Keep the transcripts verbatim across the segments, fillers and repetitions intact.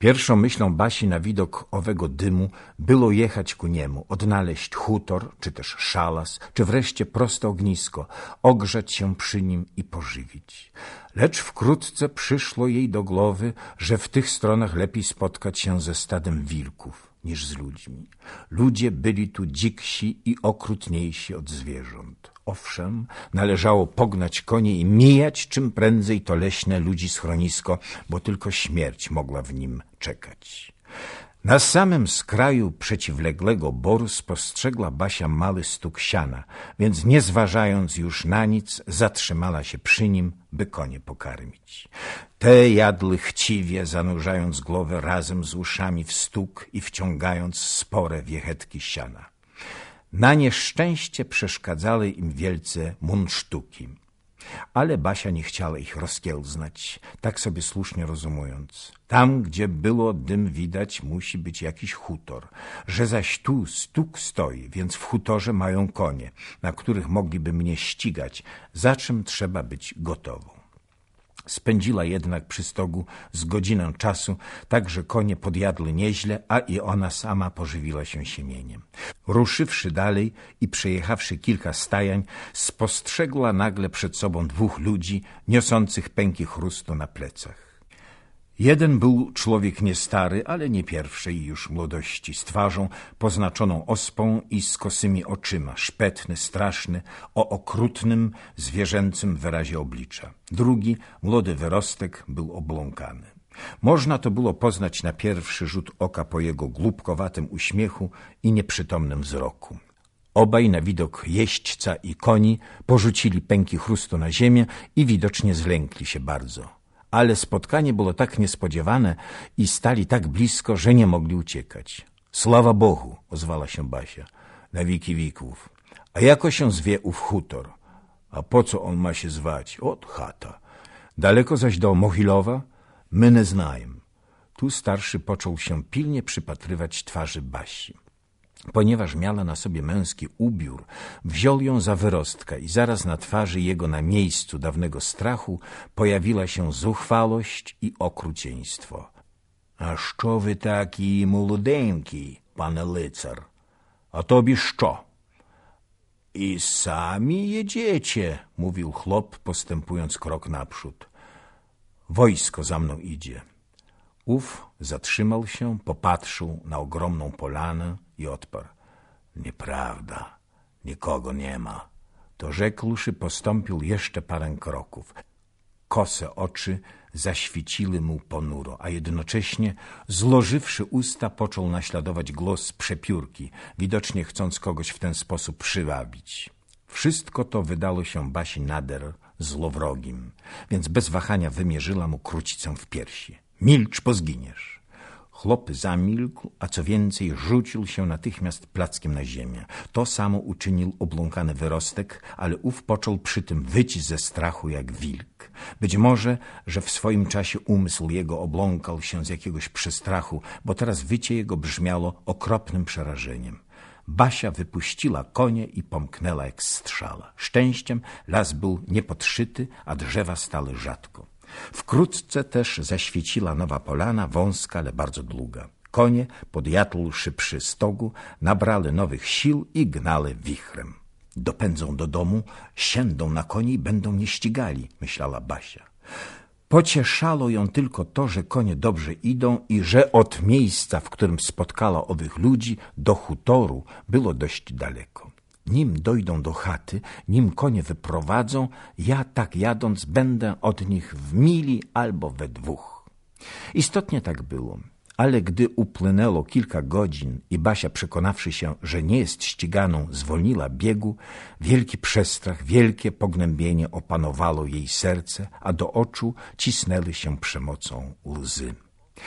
Pierwszą myślą Basi na widok owego dymu było jechać ku niemu, odnaleźć hutor, czy też szalas, czy wreszcie proste ognisko, ogrzać się przy nim i pożywić. Lecz wkrótce przyszło jej do głowy, że w tych stronach lepiej spotkać się ze stadem wilków niż z ludźmi. Ludzie byli tu dziksi i okrutniejsi od zwierząt. Owszem, należało pognać konie i mijać czym prędzej to leśne ludzi schronisko, bo tylko śmierć mogła w nim czekać. Na samym skraju przeciwległego boru spostrzegła Basia mały stuk siana, więc nie zważając już na nic, zatrzymała się przy nim, by konie pokarmić. Te jadły chciwie, zanurzając głowę razem z uszami w stuk i wciągając spore wiechetki siana. Na nieszczęście przeszkadzały im wielce mundsztuki. Ale Basia nie chciała ich rozkiełznać, tak sobie słusznie rozumując. Tam, gdzie było dym widać, musi być jakiś hutor, że zaś tu stuk stoi, więc w hutorze mają konie, na których mogliby mnie ścigać, za czym trzeba być gotową. Spędziła jednak przy stogu z godzinę czasu, tak że konie podjadły nieźle, a i ona sama pożywiła się siemieniem. Ruszywszy dalej i przejechawszy kilka stajań, spostrzegła nagle przed sobą dwóch ludzi, niosących pęki chrustu na plecach. Jeden był człowiek nie stary, ale nie pierwszej już młodości, z twarzą poznaczoną ospą i z kosymi oczyma, szpetny, straszny, o okrutnym, zwierzęcym wyrazie oblicza. Drugi, młody wyrostek, był obląkany. Można to było poznać na pierwszy rzut oka po jego głupkowatym uśmiechu i nieprzytomnym wzroku. Obaj na widok jeźdźca i koni porzucili pęki chrustu na ziemię i widocznie zlękli się bardzo. Ale spotkanie było tak niespodziewane i stali tak blisko, że nie mogli uciekać. Sława Bogu, ozwała się Basia, na wiki wików. A jako się zwie ów hutor? A po co on ma się zwać? Ot chata. Daleko zaś do Mohilowa? My nie znajem. Tu starszy począł się pilnie przypatrywać twarzy Basi. Ponieważ miała na sobie męski ubiór, wziął ją za wyrostka i zaraz na twarzy jego na miejscu dawnego strachu pojawiła się zuchwałość i okrucieństwo. — A що ви такі молоденькі, пане лицар? A tobie що? — I sami jedziecie — mówił chłop, postępując krok naprzód. — Wojsko za mną idzie. Ów zatrzymał się, popatrzył na ogromną polanę i odparł. Nieprawda, nikogo nie ma. To rzekłszy, postąpił jeszcze parę kroków. Kose oczy zaświeciły mu ponuro, a jednocześnie, złożywszy usta, począł naśladować głos przepiórki, widocznie chcąc kogoś w ten sposób przywabić. Wszystko to wydało się Basi nader złowrogim, więc bez wahania wymierzyła mu krucicę w piersi. Milcz, bo zginiesz. Chłop zamilkł, a co więcej rzucił się natychmiast plackiem na ziemię. To samo uczynił obląkany wyrostek, ale ów począł przy tym wyć ze strachu jak wilk. Być może, że w swoim czasie umysł jego obląkał się z jakiegoś przestrachu, bo teraz wycie jego brzmiało okropnym przerażeniem. Basia wypuściła konie i pomknęła jak strzała. Szczęściem las był niepodszyty, a drzewa stały rzadko. Wkrótce też zaświeciła nowa polana, wąska, ale bardzo długa. Konie, podjadłszy przy stogu, nabrali nowych sił i gnali wichrem. Dopędzą do domu, siędą na koni i będą mnie ścigali, myślała Basia. Pocieszało ją tylko to, że konie dobrze idą i że od miejsca, w którym spotkała owych ludzi, do hutoru było dość daleko. Nim dojdą do chaty, nim konie wyprowadzą, ja tak jadąc będę od nich w mili albo we dwóch. Istotnie tak było, ale gdy upłynęło kilka godzin i Basia, przekonawszy się, że nie jest ściganą, zwolniła biegu, wielki przestrach, wielkie pognębienie opanowało jej serce, a do oczu cisnęły się przemocą łzy.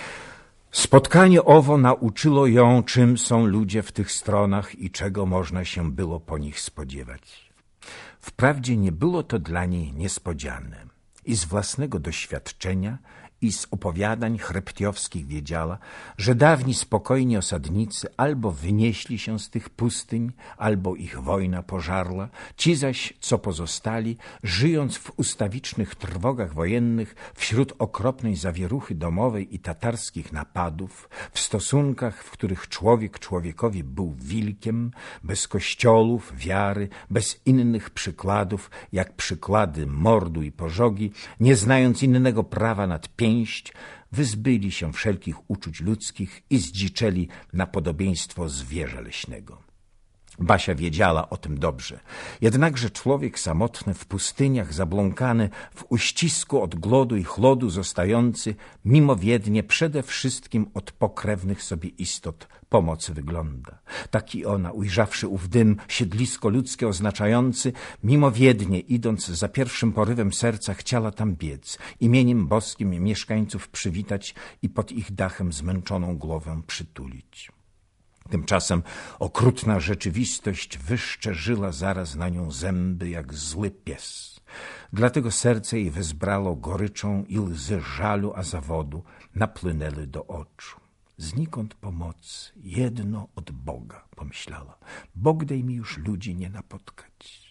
Spotkanie owo nauczyło ją, czym są ludzie w tych stronach i czego można się było po nich spodziewać. Wprawdzie nie było to dla niej niespodziane i z własnego doświadczenia i z opowiadań chreptiowskich wiedziała, że dawni spokojni osadnicy albo wynieśli się z tych pustyń, albo ich wojna pożarła, ci zaś, co pozostali, żyjąc w ustawicznych trwogach wojennych, wśród okropnej zawieruchy domowej i tatarskich napadów, w stosunkach, w których człowiek człowiekowi był wilkiem, bez kościołów, wiary, bez innych przykładów, jak przykłady mordu i pożogi, nie znając innego prawa nad pięść, wyzbyli się wszelkich uczuć ludzkich i zdziczeli na podobieństwo zwierza leśnego. Basia wiedziała o tym dobrze. Jednakże człowiek samotny w pustyniach, zabląkany w uścisku od głodu i chłodu, zostający mimowiednie przede wszystkim od pokrewnych sobie istot pomocy wygląda. Tak i ona, ujrzawszy ów dym, siedlisko ludzkie oznaczający, mimowiednie idąc za pierwszym porywem serca, chciała tam biec, imieniem boskim mieszkańców przywitać i pod ich dachem zmęczoną głowę przytulić. Tymczasem okrutna rzeczywistość wyszczerzyła zaraz na nią zęby jak zły pies. Dlatego serce jej wezbrało goryczą i łzy żalu, a zawodu napłynęły do oczu. Znikąd pomoc, jedno od Boga, pomyślała. Bóg dej mi już ludzi nie napotkać.